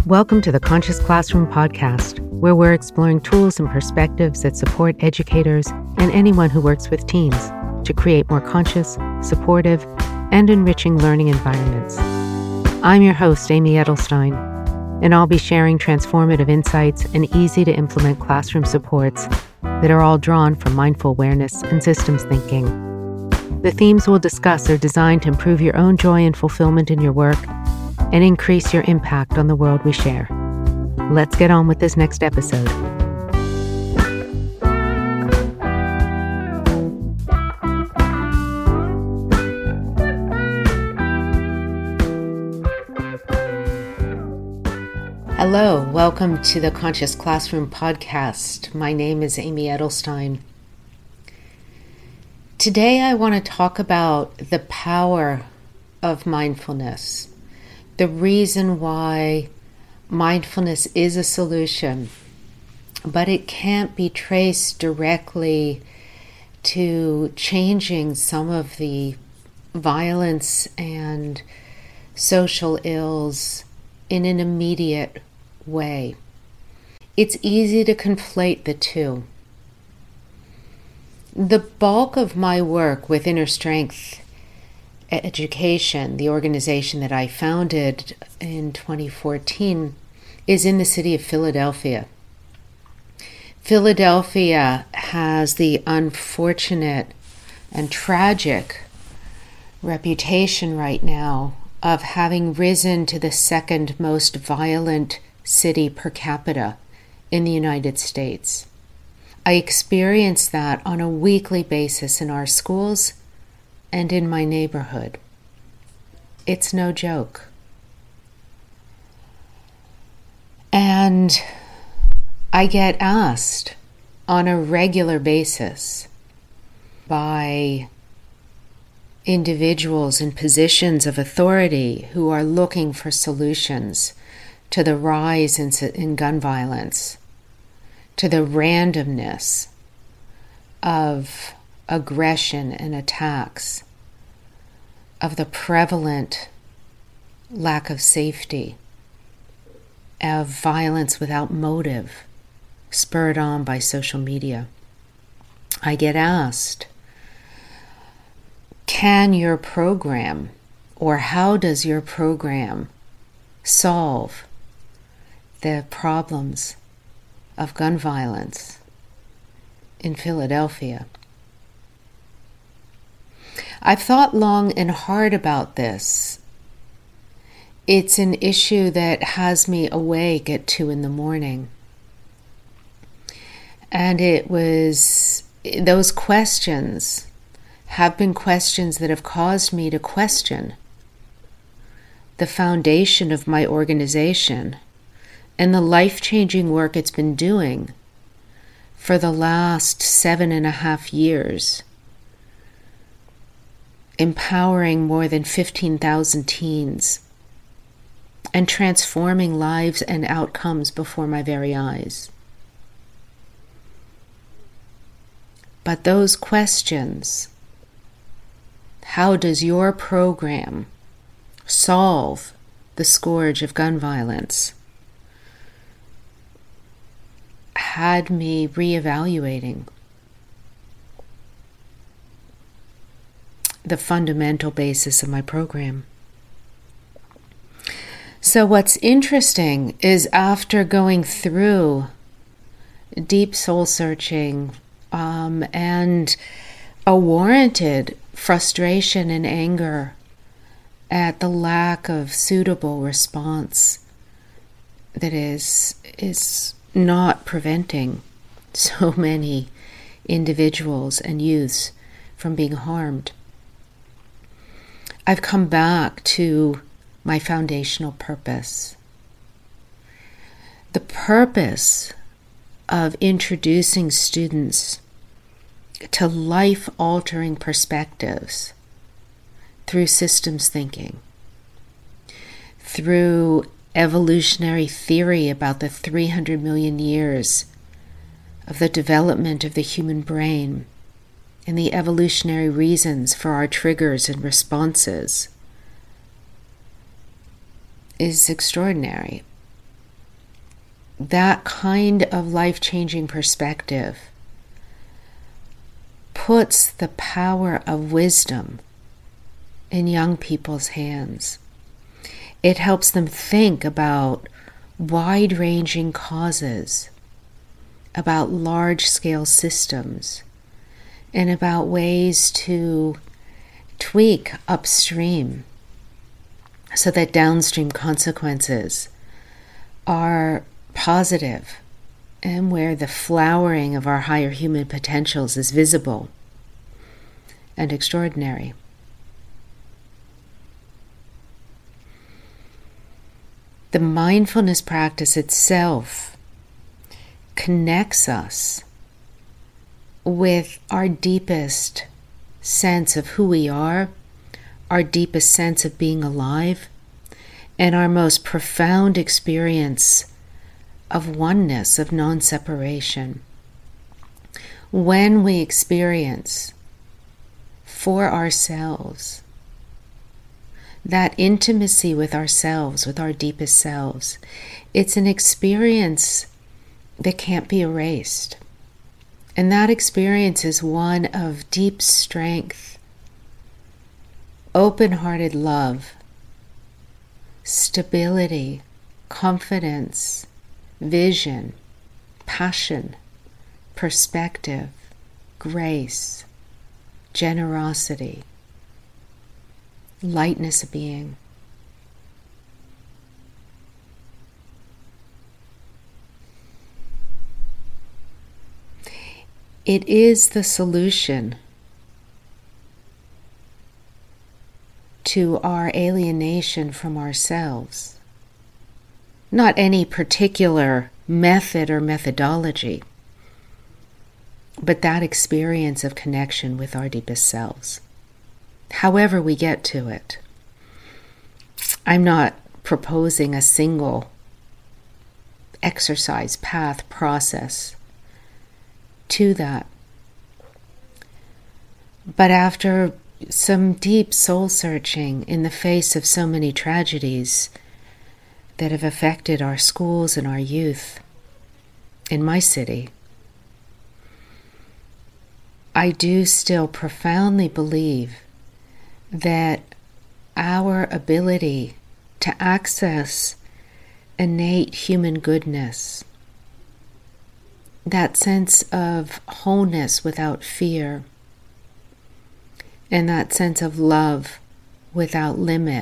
Welcome to the Conscious Classroom podcast, where we're exploring tools and perspectives that support educators and anyone who works with teams to create more conscious, supportive, and enriching learning environments. I'm your host, Amy Edelstein, and I'll be sharing transformative insights and easy-to-implement classroom supports that are all drawn from mindful awareness and systems thinking. The themes we'll discuss are designed to improve your own joy and fulfillment in your work and increase your impact on the world we share. Let's get on with this next episode. Hello, welcome to the Conscious Classroom podcast. My name is Amy Edelstein. Today I want to talk about the power of mindfulness. The reason why mindfulness is a solution, but it can't be traced directly to changing some of the violence and social ills in an immediate way. It's easy to conflate the two. The bulk of my work with Inner Strength Education, the organization that I founded in 2014, is in the city of Philadelphia. Philadelphia has the unfortunate and tragic reputation right now of having risen to the second most violent city per capita in the United States. I experience that on a weekly basis in our schools and in my neighborhood. It's no joke. And I get asked on a regular basis by individuals in positions of authority who are looking for solutions to the rise in gun violence, to the randomness of aggression and attacks, of the prevalent lack of safety, of violence without motive, spurred on by social media. I get asked, can your program, or how does your program solve the problems of gun violence in Philadelphia? I've thought long and hard about this. It's an issue that has me awake at 2 a.m. And those questions have been questions that have caused me to question the foundation of my organization and the life-changing work it's been doing for the last 7.5 years, empowering more than 15,000 teens and transforming lives and outcomes before my very eyes. But those questions, how does your program solve the scourge of gun violence, had me reevaluating the fundamental basis of my program. So what's interesting is, after going through deep soul searching and a warranted frustration and anger at the lack of suitable response that is not preventing so many individuals and youths from being harmed, I've come back to my foundational purpose. The purpose of introducing students to life-altering perspectives through systems thinking, through evolutionary theory about the 300 million years of the development of the human brain and the evolutionary reasons for our triggers and responses, is extraordinary. that kind of life-changing perspective puts the power of wisdom in young people's hands. It helps them think about wide-ranging causes, about large-scale systems, and about ways to tweak upstream so that downstream consequences are positive and where the flowering of our higher human potentials is visible and extraordinary. The mindfulness practice itself connects us with our deepest sense of who we are, our deepest sense of being alive, and our most profound experience of oneness, of non-separation. When we experience for ourselves that intimacy with ourselves, with our deepest selves, it's an experience that can't be erased. And that experience is one of deep strength, open-hearted love, stability, confidence, vision, passion, perspective, grace, generosity, lightness of being. It is the solution to our alienation from ourselves. Not any particular method or methodology, but that experience of connection with our deepest selves. However we get to it. I'm not proposing a single exercise, path, process to that. But after some deep soul searching in the face of so many tragedies that have affected our schools and our youth in my city, I do still profoundly believe that our ability to access innate human goodness, that sense of wholeness without fear, and that sense of love without limit,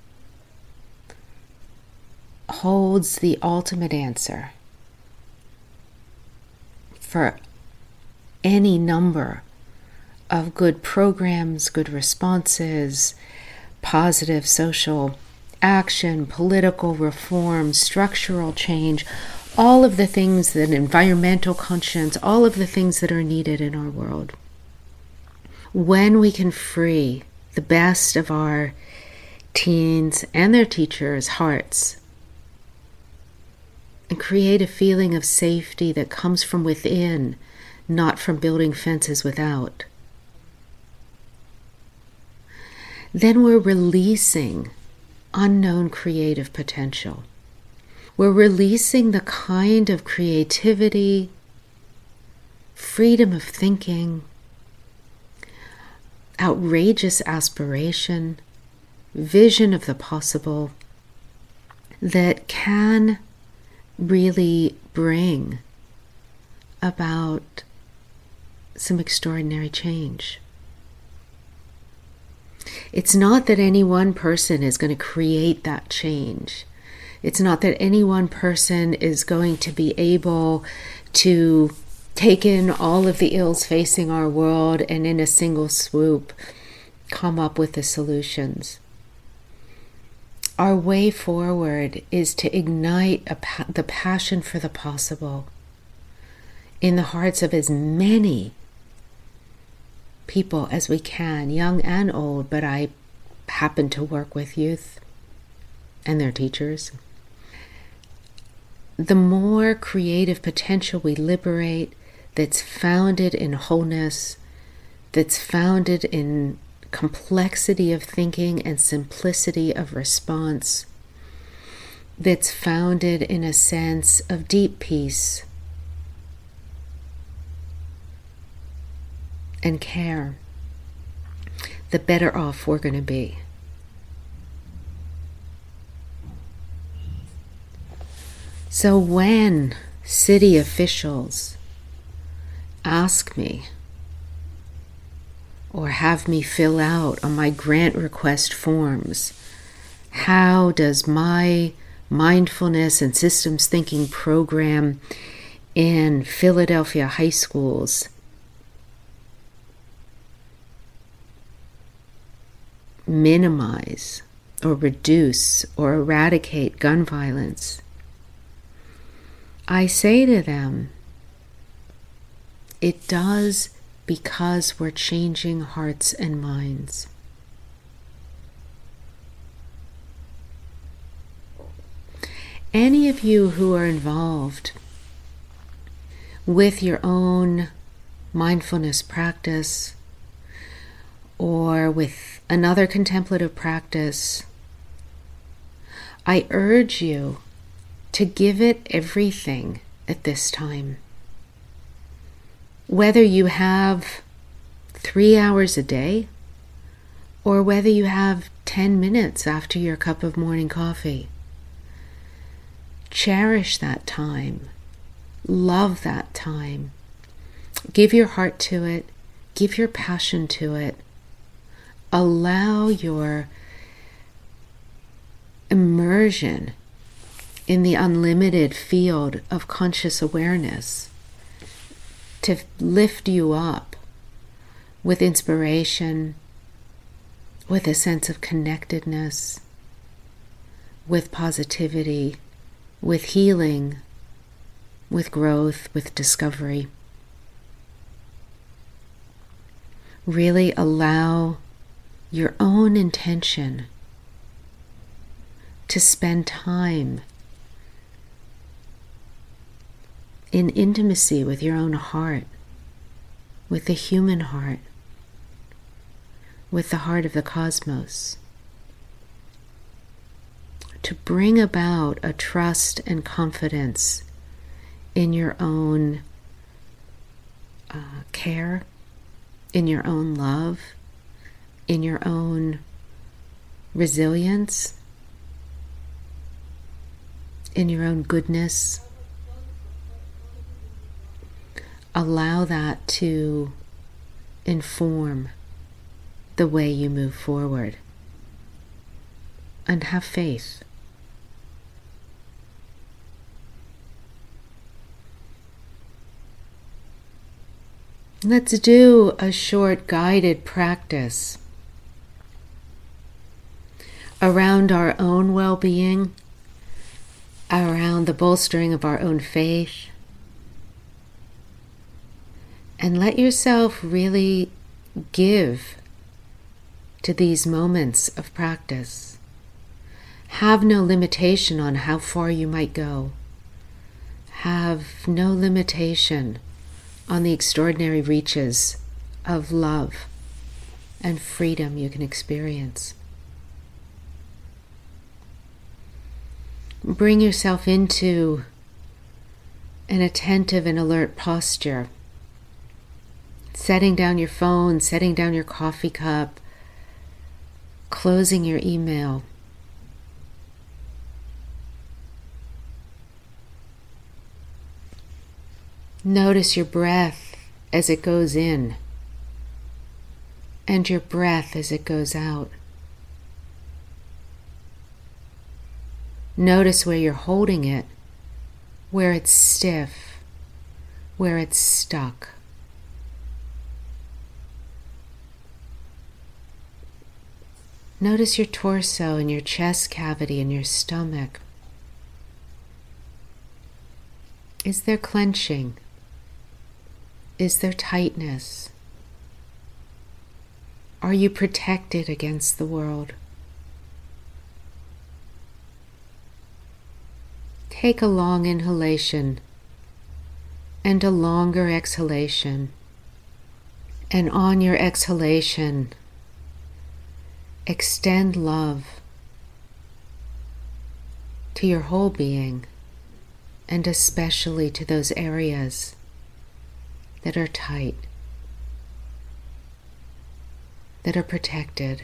holds the ultimate answer for any number of good programs, good responses, positive social action, political reform, structural change, all of the things that environmental conscience, all of the things that are needed in our world. When we can free the best of our teens and their teachers' hearts and create a feeling of safety that comes from within, not from building fences without, then we're releasing unknown creative potential. We're releasing the kind of creativity, freedom of thinking, outrageous aspiration, vision of the possible that can really bring about some extraordinary change. It's not that any one person is going to create that change. It's not that any one person is going to be able to take in all of the ills facing our world and in a single swoop come up with the solutions. Our way forward is to ignite the passion for the possible in the hearts of as many people as we can, young and old, but I happen to work with youth and their teachers. The more creative potential we liberate that's founded in wholeness, that's founded in complexity of thinking and simplicity of response, that's founded in a sense of deep peace and care, the better off we're going to be. So when city officials ask me or have me fill out on my grant request forms, how does my mindfulness and systems thinking program in Philadelphia high schools minimize or reduce or eradicate gun violence, I say to them, it does because we're changing hearts and minds. Any of you who are involved with your own mindfulness practice or with another contemplative practice, I urge you to give it everything at this time. Whether you have 3 hours a day or whether you have 10 minutes after your cup of morning coffee, cherish that time. Love that time. Give your heart to it. Give your passion to it. Allow your immersion in the unlimited field of conscious awareness to lift you up with inspiration, with a sense of connectedness, with positivity, with healing, with growth, with discovery. Really allow your own intention to spend time in intimacy with your own heart, with the human heart, with the heart of the cosmos, to bring about a trust and confidence in your own care, in your own love, in your own resilience, in your own goodness. Allow that to inform the way you move forward. And have faith. Let's do a short guided practice around our own well-being, around the bolstering of our own faith. And let yourself really give to these moments of practice. Have no limitation on how far you might go. Have no limitation on the extraordinary reaches of love and freedom you can experience. Bring yourself into an attentive and alert posture. Setting down your phone, setting down your coffee cup, closing your email. Notice your breath as it goes in and your breath as it goes out. Notice where you're holding it, where it's stiff, where it's stuck. Notice your torso and your chest cavity and your stomach. Is there clenching? Is there tightness? Are you protected against the world? Take a long inhalation and a longer exhalation. And on your exhalation, extend love. to your whole being, and especially to those areas that are tight, that are protected,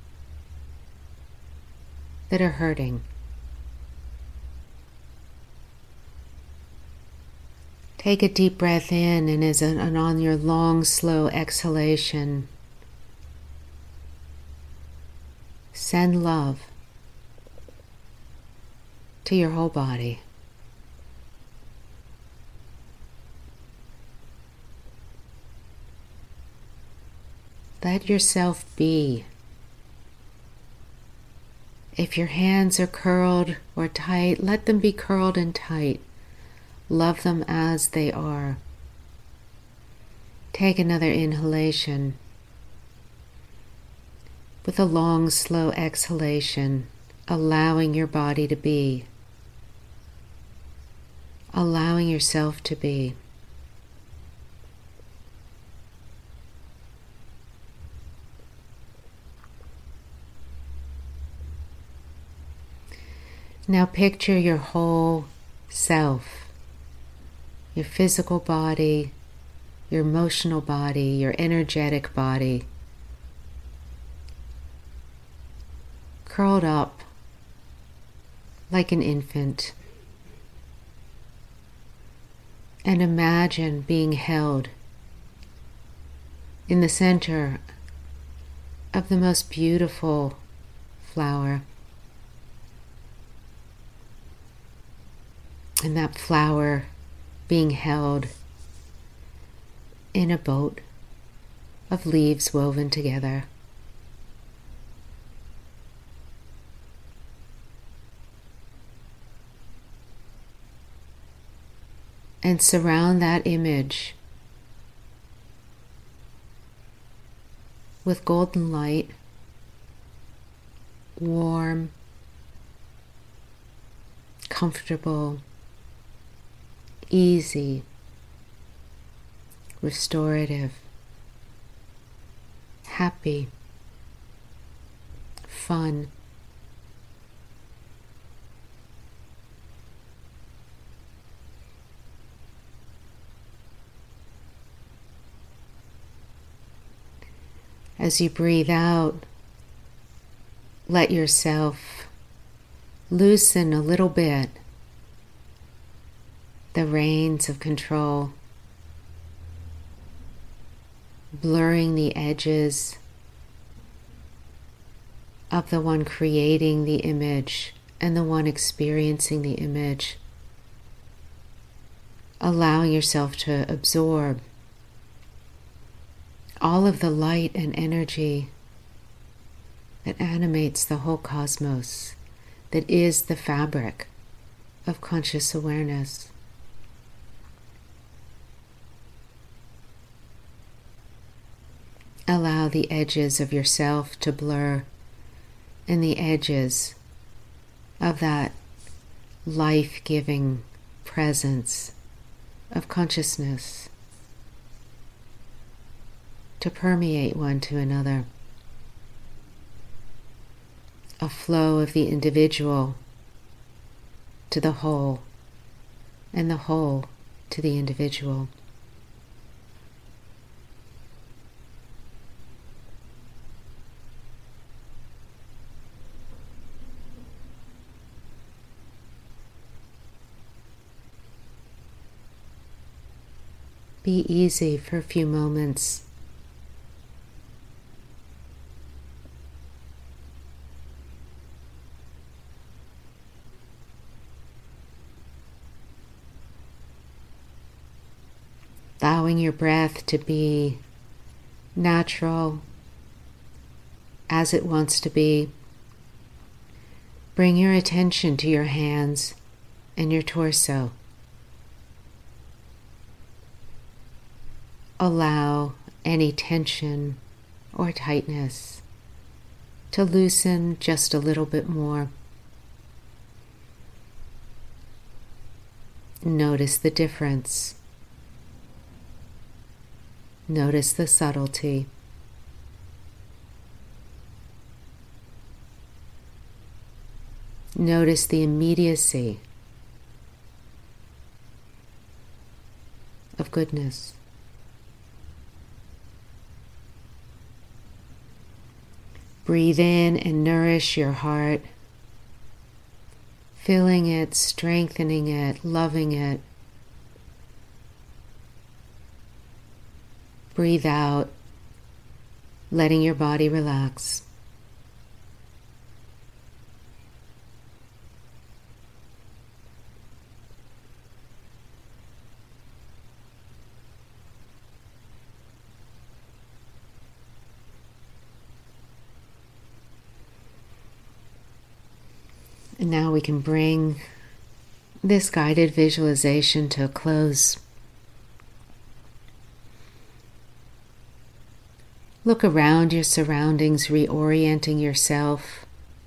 that are hurting. Take a deep breath in, and on your long, slow exhalation, send love to your whole body. Let yourself be. If your hands are curled or tight, let them be curled and tight. Love them as they are. Take another inhalation. With a long, slow exhalation, allowing your body to be. Allowing yourself to be. Now picture your whole self. Your physical body, your emotional body, your energetic body, curled up like an infant. And imagine being held in the center of the most beautiful flower. And that flower being held in a boat of leaves woven together. And surround that image with golden light, warm, comfortable, easy, restorative, happy, fun. As you breathe out, let yourself loosen a little bit the reins of control, blurring the edges of the one creating the image and the one experiencing the image, allowing yourself to absorb all of the light and energy that animates the whole cosmos, that is the fabric of conscious awareness. Allow the edges of yourself to blur, and the edges of that life-giving presence of consciousness to permeate one to another. A flow of the individual to the whole, and the whole to the individual. Be easy for a few moments. Allowing your breath to be natural as it wants to be. Bring your attention to your hands and your torso. Allow any tension or tightness to loosen just a little bit more. Notice the difference. Notice the subtlety. Notice the immediacy of goodness. Breathe in and nourish your heart, filling it, strengthening it, loving it. Breathe out, letting your body relax. And now we can bring this guided visualization to a close. Look around your surroundings, reorienting yourself.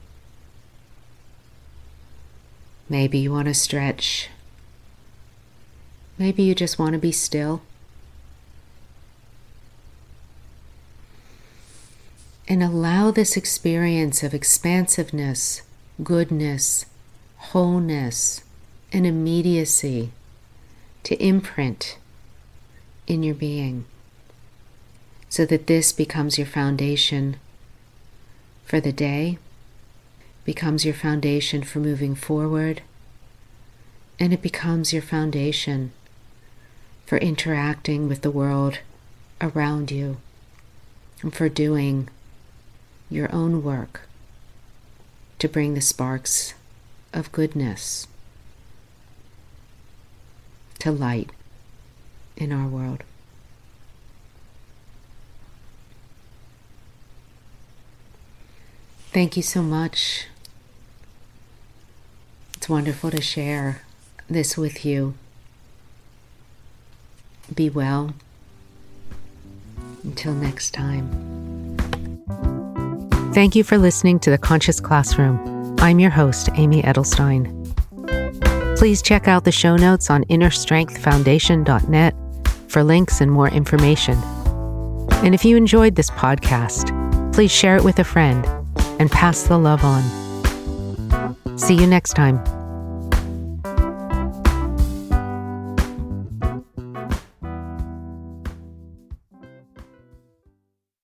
Maybe you want to stretch. Maybe you just want to be still. And allow this experience of expansiveness, goodness, wholeness, and immediacy to imprint in your being, so that this becomes your foundation for the day, becomes your foundation for moving forward, and it becomes your foundation for interacting with the world around you and for doing your own work to bring the sparks of goodness to light in our world. Thank you so much. It's wonderful to share this with you. Be well. Until next time. Thank you for listening to The Conscious Classroom. I'm your host, Amy Edelstein. Please check out the show notes on innerstrengthfoundation.net for links and more information. And if you enjoyed this podcast, please share it with a friend and pass the love on. See you next time.